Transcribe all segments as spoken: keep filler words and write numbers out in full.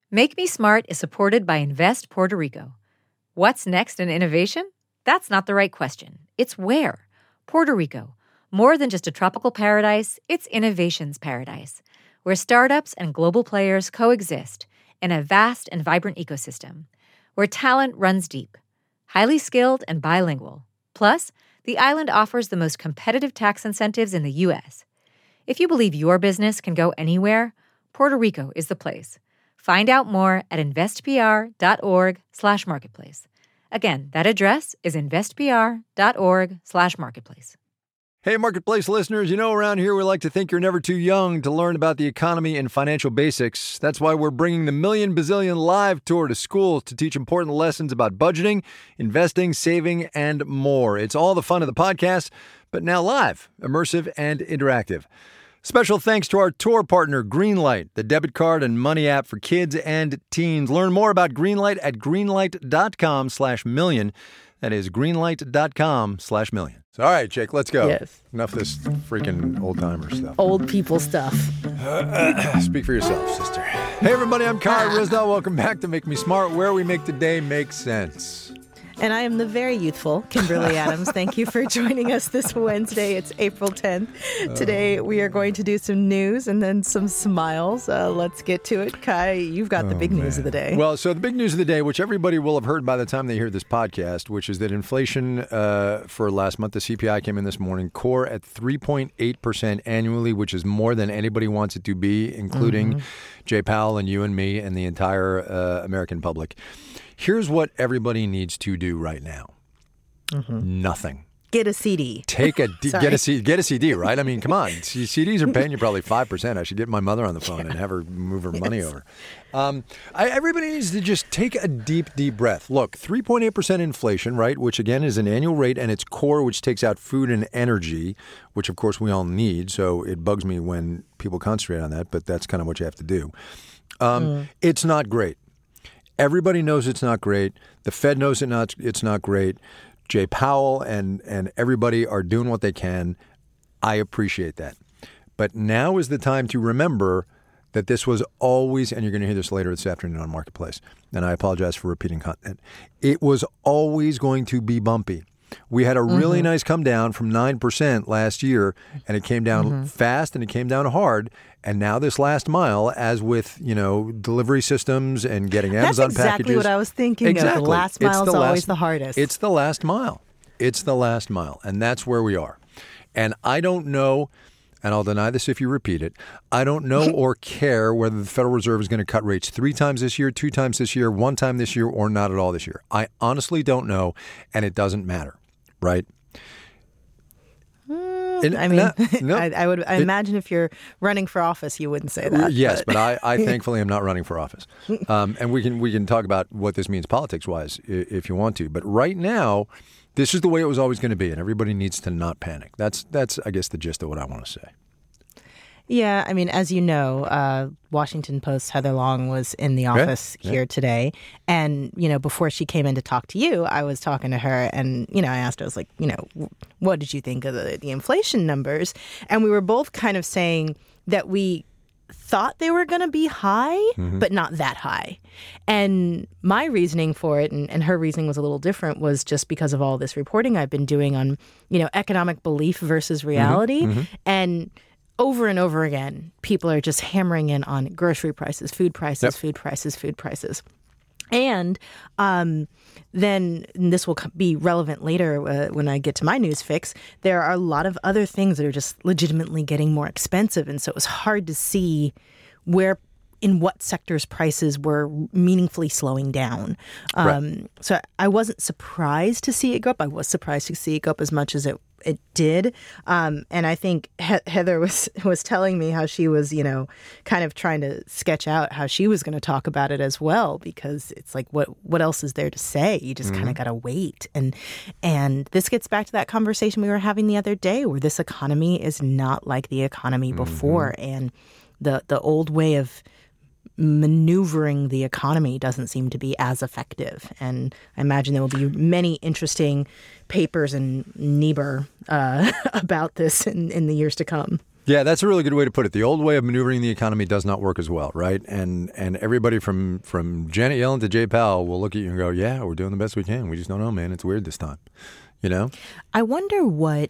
Make Me Smart is supported by Invest Puerto Rico. What's next in innovation? That's not the right question. It's where. Puerto Rico. More than just a tropical paradise, it's innovation's paradise, where startups and global players coexist in a vast and vibrant ecosystem, where talent runs deep, highly skilled and bilingual. Plus, the island offers the most competitive tax incentives in the U S. If you believe your business can go anywhere, Puerto Rico is the place. Find out more at investpr.org slash marketplace. Again, that address is investpr.org slash marketplace. Hey, Marketplace listeners, you know around here we like to think you're never too young to learn about the economy and financial basics. That's why we're bringing the Million Bazillion Live Tour to schools to teach important lessons about budgeting, investing, saving, and more. It's all the fun of the podcast, but now live, immersive, and interactive. Special thanks to our tour partner, Greenlight, the debit card and money app for kids and teens. Learn more about Greenlight at greenlight.com slash million. That is greenlight.com slash million. So, all right, Jake, let's go. Yes. Enough of this freaking old-timer stuff. Old people stuff. Speak for yourself, sister. Hey, everybody, I'm Kai Ryssdal. Welcome back to Make Me Smart, where we make today make sense. And I am the very youthful Kimberly Adams. Thank you for joining us this Wednesday. It's April tenth. Today, we are going to do some news and then some smiles. Uh, let's get to it. Kai, you've got the oh, big man. news of the day. Well, so the big news of the day, which everybody will have heard by the time they hear this podcast, which is that inflation uh, for last month, the C P I came in this morning, core at three point eight percent annually, which is more than anybody wants it to be, including mm-hmm. Jay Powell and you and me and the entire uh, American public. Here's what everybody needs to do right now. Mm-hmm. Nothing. Get a C D. Take a D, get a C, get a C D, right? I mean, come on. C, CDs are paying you probably five percent. I should get my mother on the phone yeah. and have her move her yes. money over. Um, I, everybody needs to just take a deep, deep breath. Look, three point eight percent inflation, right, which again is an annual rate, and it's core, which takes out food and energy, which of course we all need. So it bugs me when people concentrate on that, but that's kind of what you have to do. Um, mm. It's not great. Everybody knows it's not great. The Fed knows it not, it's not great. Jay Powell and, and everybody are doing what they can. I appreciate that. But now is the time to remember that this was always, and you're going to hear this later this afternoon on Marketplace, and I apologize for repeating content. It was always going to be bumpy. We had a really mm-hmm. nice come down from nine percent last year, and it came down mm-hmm. fast and it came down hard. And now this last mile, as with, you know, delivery systems and getting Amazon That's packages. That's exactly what I was thinking exactly. of. The last mile is always the hardest. It's the last mile. It's the last mile. And that's where we are. And I don't know, and I'll deny this if you repeat it, I don't know or care whether the Federal Reserve is going to cut rates three times this year, two times this year, one time this year, or not at all this year. I honestly don't know, and it doesn't matter, right? Mm, I mean, not, no, I, I would I it, imagine if you're running for office, you wouldn't say that. Yes, but, but I, I thankfully am not running for office. Um, and we can we can talk about what this means politics-wise if you want to. But right now, this is the way it was always going to be, and everybody needs to not panic. That's, that's I guess, the gist of what I want to say. Yeah, I mean, as you know, uh, Washington Post's Heather Long was in the office yeah, here yeah. today. And, you know, before she came in to talk to you, I was talking to her and, you know, I asked her, I was like, you know, what did you think of the, the inflation numbers? And we were both kind of saying that we thought they were going to be high, mm-hmm. but not that high. And my reasoning for it, and, and her reasoning was a little different, was just because of all this reporting I've been doing on, you know, economic belief versus reality. Mm-hmm. Mm-hmm. And over and over again, people are just hammering in on grocery prices, food prices, yep. food prices, food prices. And um, then, and this will be relevant later uh, when I get to my news fix, there are a lot of other things that are just legitimately getting more expensive. And so it was hard to see where, in what sectors prices were meaningfully slowing down. Um, right. So I wasn't surprised to see it go up. I was surprised to see it go up as much as it it did. Um, and I think he- Heather was was telling me how she was, you know, kind of trying to sketch out how she was going to talk about it as well, because it's like, what what else is there to say? You just mm-hmm. kind of got to wait. And and this gets back to that conversation we were having the other day, where this economy is not like the economy mm-hmm. before. And the the old way of maneuvering the economy doesn't seem to be as effective. And I imagine there will be many interesting papers and Niebuhr uh, about this in, in the years to come. Yeah, that's a really good way to put it. The old way of maneuvering the economy does not work as well, right? And and everybody from, from Janet Yellen to Jay Powell will look at you and go, yeah, we're doing the best we can. We just don't know, man. It's weird this time, you know? I wonder what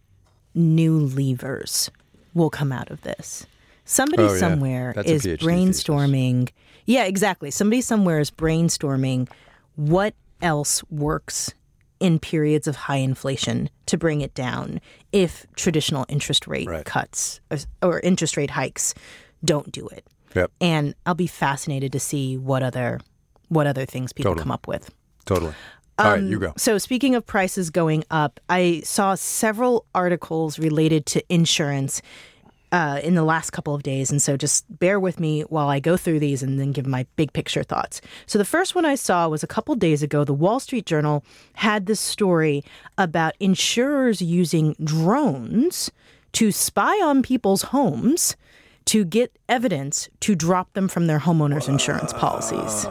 new levers will come out of this. Somebody Oh, yeah. somewhere That's a is PhD brainstorming. Yeah, exactly. Somebody somewhere is brainstorming what else works in periods of high inflation to bring it down if traditional interest rate Right. cuts or, or interest rate hikes don't do it. Yep, And I'll be fascinated to see what other what other things people Totally. come up with. totally. All right, you go. So speaking of prices going up, I saw several articles related to insurance uh, in the last couple of days. And so just bear with me while I go through these and then give my big picture thoughts. So the first one I saw was a couple days ago. The Wall Street Journal had this story about insurers using drones to spy on people's homes to get evidence to drop them from their homeowners insurance policies.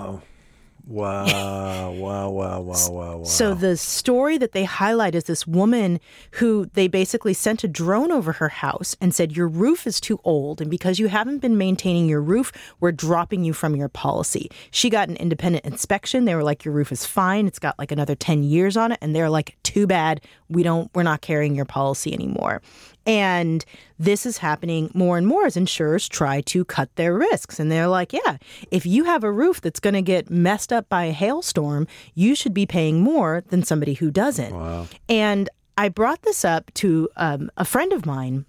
Wow, wow, wow, wow, wow, wow. So the story that they highlight is this woman who they basically sent a drone over her house and said, your roof is too old. And because you haven't been maintaining your roof, we're dropping you from your policy. She got an independent inspection. They were like, your roof is fine. It's got like another ten years on it. And they're like, too bad. We don't, we're not carrying your policy anymore. And this is happening more and more as insurers try to cut their risks. And they're like, yeah, if you have a roof that's going to get messed up by a hailstorm, you should be paying more than somebody who doesn't. Wow. And I brought this up to um, a friend of mine,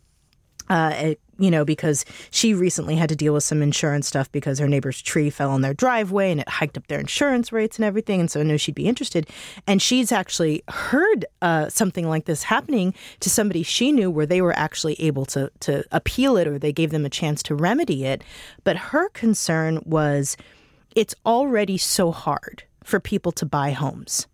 uh, you know, because she recently had to deal with some insurance stuff because her neighbor's tree fell on their driveway and it hiked up their insurance rates and everything. And so I knew she'd be interested. And she's actually heard uh, something like this happening to somebody she knew where they were actually able to, to appeal it or they gave them a chance to remedy it. But her concern was it's already so hard for people to buy homes.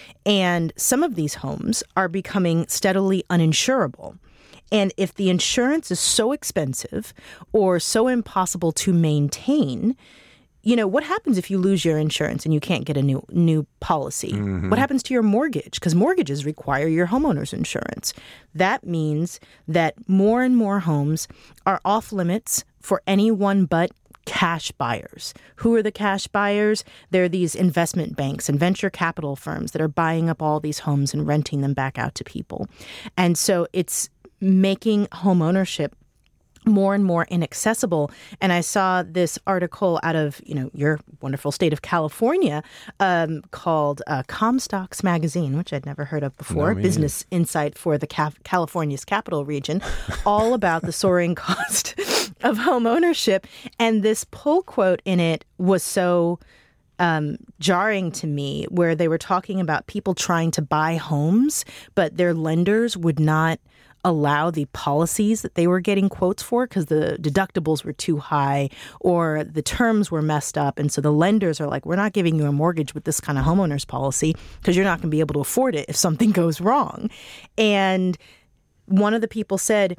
And some of these homes are becoming steadily uninsurable. And if the insurance is so expensive or so impossible to maintain, you know, what happens if you lose your insurance and you can't get a new new policy? Mm-hmm. What happens to your mortgage? Because mortgages require your homeowner's insurance. That means that more and more homes are off limits for anyone but cash buyers. Who are the cash buyers? They're these investment banks and venture capital firms that are buying up all these homes and renting them back out to people. And so it's making home ownership more and more inaccessible. And I saw this article out of, you know, your wonderful state of California um, called uh, Comstocks Magazine, which I'd never heard of before, No, Business Insight for the Ca- California's capital region, all about the soaring cost of home ownership. And this pull quote in it was so Um, jarring to me, where they were talking about people trying to buy homes, but their lenders would not allow the policies that they were getting quotes for because the deductibles were too high or the terms were messed up. And so the lenders are like, we're not giving you a mortgage with this kind of homeowner's policy because you're not going to be able to afford it if something goes wrong. And one of the people said,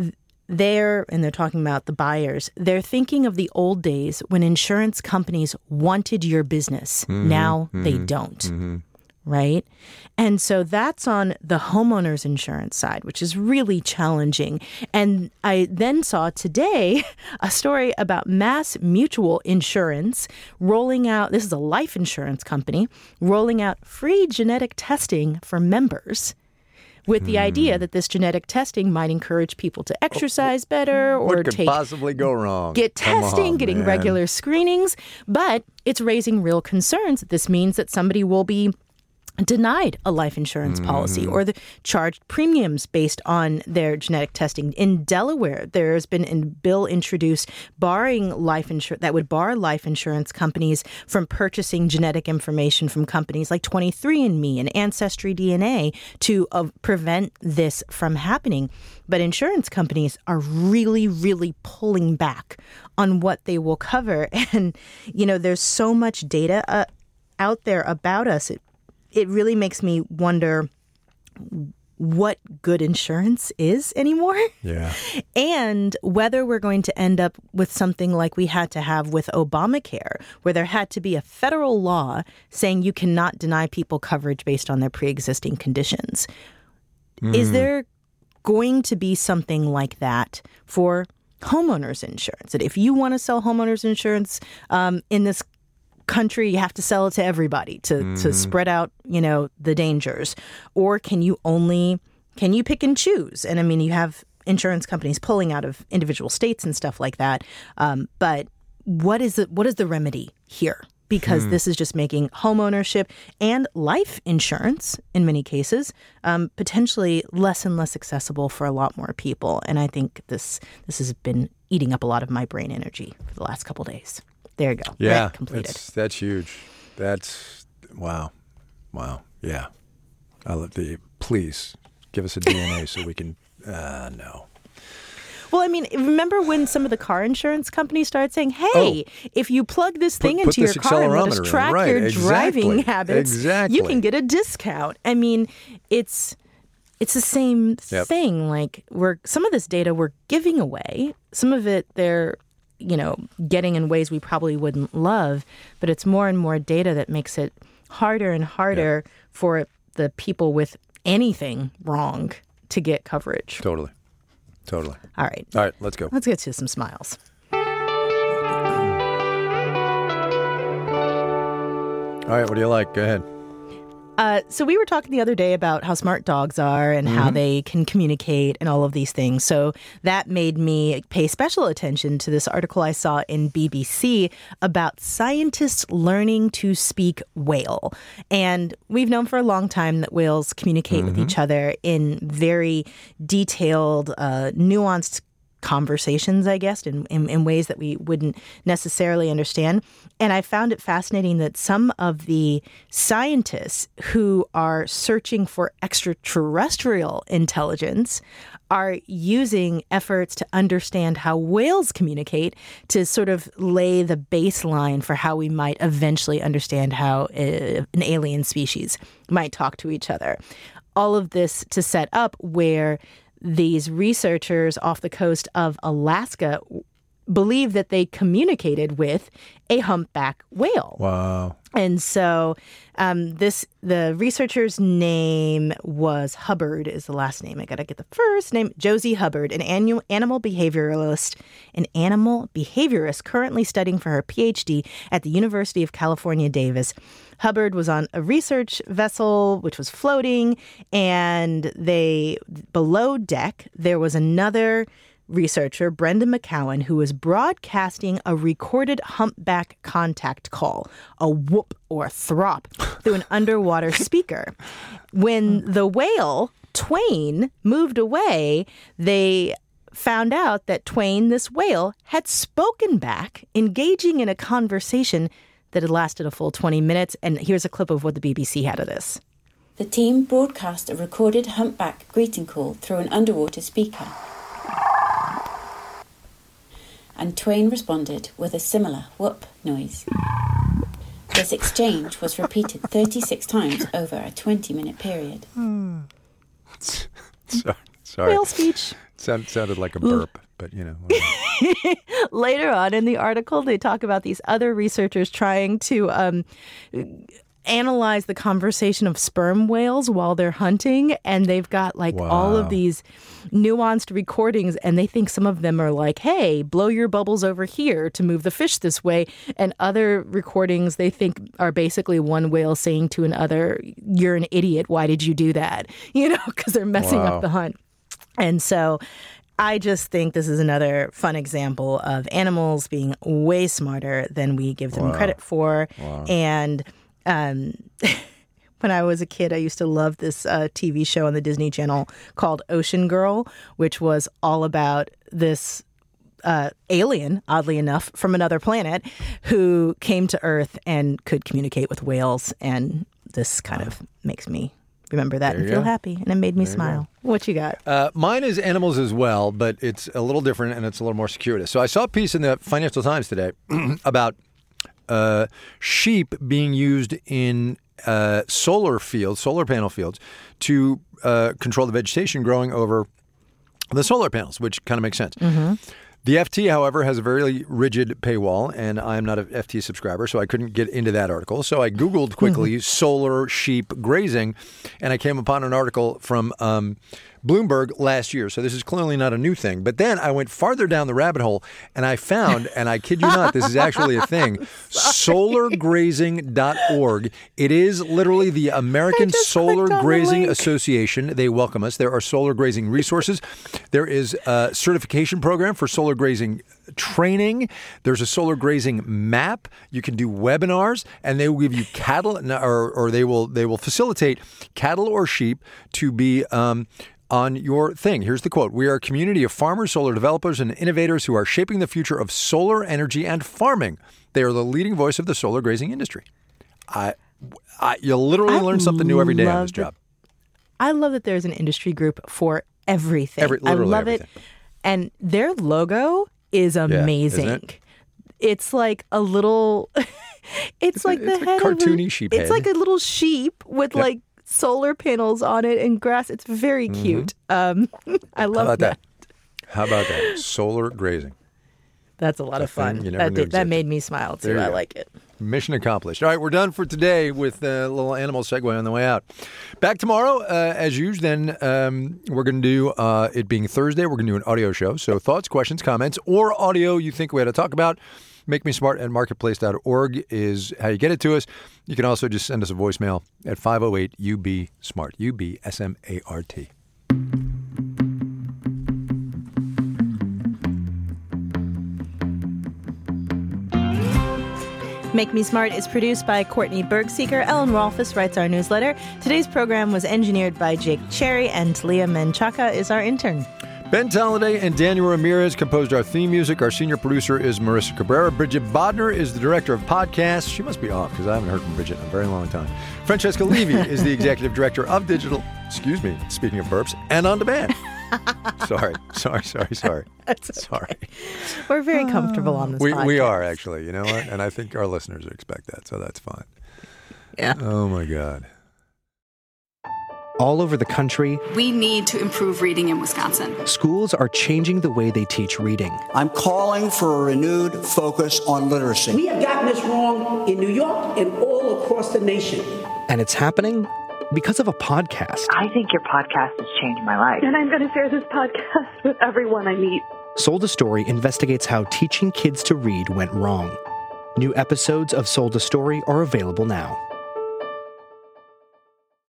They're, and they're talking about the buyers, they're thinking of the old days when insurance companies wanted your business. Mm-hmm, now mm-hmm, they don't, mm-hmm. right? And so that's on the homeowner's insurance side, which is really challenging. And I then saw today a story about Mass Mutual Insurance rolling out, this is a life insurance company, rolling out free genetic testing for members, with the idea that this genetic testing might encourage people to exercise better or what could take, possibly go wrong? get Come testing, on, getting man. regular screenings. But it's raising real concerns that this means that somebody will be denied a life insurance policy Mm-hmm. or the charged premiums based on their genetic testing. In Delaware, there has been a bill introduced barring life insurance that would bar life insurance companies from purchasing genetic information from companies like twenty-three and me and Ancestry D N A to uh, prevent this from happening. But insurance companies are really, really pulling back on what they will cover. And, you know, there's so much data uh, out there about us. It, It really makes me wonder what good insurance is anymore. Yeah. And whether we're going to end up with something like we had to have with Obamacare, where there had to be a federal law saying you cannot deny people coverage based on their pre-existing conditions. Mm. Is there going to be something like that for homeowners insurance. That if you want to sell homeowners insurance um, in this country, you have to sell it to everybody to, mm. to spread out, you know, the dangers. Or can you only, can you pick and choose? And I mean, you have insurance companies pulling out of individual states and stuff like that. Um, but what is the, what is the remedy here? Because hmm. this is just making homeownership and life insurance, in many cases, um, potentially less and less accessible for a lot more people. And I think this this has been eating up a lot of my brain energy for the last couple of days. There you go. Yeah, Rant completed. That's, that's huge. That's, wow. Wow. Yeah. I love the, please give us a D N A so we can, uh, no. Well, I mean, remember when some of the car insurance companies started saying, hey, oh, if you plug this thing put, into put your car and let us track right, your exactly, driving habits, exactly. you can get a discount. I mean, it's it's the same yep. thing. Like, we're some of this data we're giving away. Some of it they're, you know, getting in ways we probably wouldn't love. But it's more and more data that makes it harder and harder yep. for the people with anything wrong to get coverage. Totally. Totally. All right. All right, let's go. Let's get to some smiles. All right, what do you like? Go ahead. Uh, so we were talking the other day about how smart dogs are and mm-hmm. how they can communicate and all of these things. So that made me pay special attention to this article I saw in B B C about scientists learning to speak whale. And we've known for a long time that whales communicate mm-hmm. with each other in very detailed, uh, nuanced conversations, I guess, in, in, in ways that we wouldn't necessarily understand. And I found it fascinating that some of the scientists who are searching for extraterrestrial intelligence are using efforts to understand how whales communicate to sort of lay the baseline for how we might eventually understand how a, an alien species might talk to each other. All of this to set up where these researchers off the coast of Alaska believe that they communicated with a humpback whale. Wow. And so um, this the researcher's name was Hubbard is the last name. I got to get the first name. Josie Hubbard, an annual animal behavioralist, an animal behaviorist currently studying for her P H D at the University of California, Davis. Hubbard was on a research vessel which was floating, and they below deck there was another researcher, Brenda McCowan, who was broadcasting a recorded humpback contact call, a whoop or a throp, through an underwater speaker. When the whale, Twain, moved away, they found out that Twain, this whale, had spoken back, engaging in a conversation that had lasted a full twenty minutes. And here's a clip of what the B B C had of this. The team broadcast a recorded humpback greeting call through an underwater speaker. And Twain responded with a similar whoop noise. This exchange was repeated thirty-six times over a twenty-minute period. Hmm. sorry, sorry. Whale speech. Sound, sounded like a burp, but you know. Later on in the article, they talk about these other researchers trying to um, analyze the conversation of sperm whales while they're hunting, and they've got like wow. all of these nuanced recordings, and they think some of them are like, hey, blow your bubbles over here to move the fish this way, and other recordings they think are basically one whale saying to another, you're an idiot, why did you do that? You know, because they're messing wow. up the hunt. And so I just think this is another fun example of animals being way smarter than we give them wow. credit for. Wow. And um, when I was a kid, I used to love this uh, T V show on the Disney Channel called Ocean Girl, which was all about this uh, alien, oddly enough, from another planet who came to Earth and could communicate with whales. And this kind of makes me remember that and feel go. happy, and it made me there smile. What you got? Uh, mine is animals as well, but it's a little different and it's a little more circuitous. So I saw a piece in the Financial Times today about uh, sheep being used in uh, solar fields, solar panel fields, to uh, control the vegetation growing over the solar panels, which kind of makes sense. Mm-hmm. The F T, however, has a very rigid paywall, and I'm not an F T subscriber, so I couldn't get into that article. So I Googled quickly mm-hmm. solar sheep grazing, and I came upon an article from um, Bloomberg last year. So this is clearly not a new thing. But then I went farther down the rabbit hole and I found, and I kid you not, this is actually a thing, solar grazing dot org. It is literally the American Solar Grazing Association. They welcome us. There are solar grazing resources. There is a certification program for solar grazing training. There's a solar grazing map. You can do webinars, and they will give you cattle, or, or they will they will facilitate cattle or sheep to be um, on your thing. Here's the quote: "We are a community of farmers, solar developers, and innovators who are shaping the future of solar energy and farming. They are the leading voice of the solar grazing industry." I, I you literally I learn something new every day on this job. That, I love that there's an industry group for everything. Every, I love everything. it, and their logo is amazing. Yeah, it? It's like a little, it's, it's like a, the it's head a cartoony of a, sheep It's head. like a little sheep with yep. like solar panels on it and grass. It's very mm-hmm. cute. Um, I love How about that. that. How about that? Solar grazing. That's a lot a of fun. You never That knew did, that made me smile too. I go. like it. Mission accomplished. All right, we're done for today with a little animal segue on the way out. Back tomorrow, uh, as usual, then um, we're going to do, uh, it being Thursday, we're going to do an audio show. So thoughts, questions, comments, or audio you think we ought to talk about, make me smart at marketplace dot org is how you get it to us. You can also just send us a voicemail at five oh eight U B SMART, U B S M A R T. Make Me Smart is produced by Courtney Bergseeker. Ellen Rolfes writes our newsletter. Today's program was engineered by Jake Cherry, and Leah Menchaca is our intern. Ben Talladay and Daniel Ramirez composed our theme music. Our senior producer is Marissa Cabrera. Bridget Bodner is the director of podcasts. She must be off because I haven't heard from Bridget in a very long time. Francesca Levy is the executive director of digital, excuse me, speaking of burps, and on demand. sorry, sorry, sorry, sorry. That's okay. Sorry. We're very comfortable on this we, podcast. We are, actually. You know what? And I think our listeners expect that, so that's fine. Yeah. Oh, my God. All over the country, we need to improve reading in Wisconsin. Schools are changing the way they teach reading. I'm calling for a renewed focus on literacy. We have gotten this wrong in New York and all across the nation. And it's happening because of a podcast. I think your podcast has changed my life. And I'm going to share this podcast with everyone I meet. Sold a Story investigates how teaching kids to read went wrong. New episodes of Sold a Story are available now.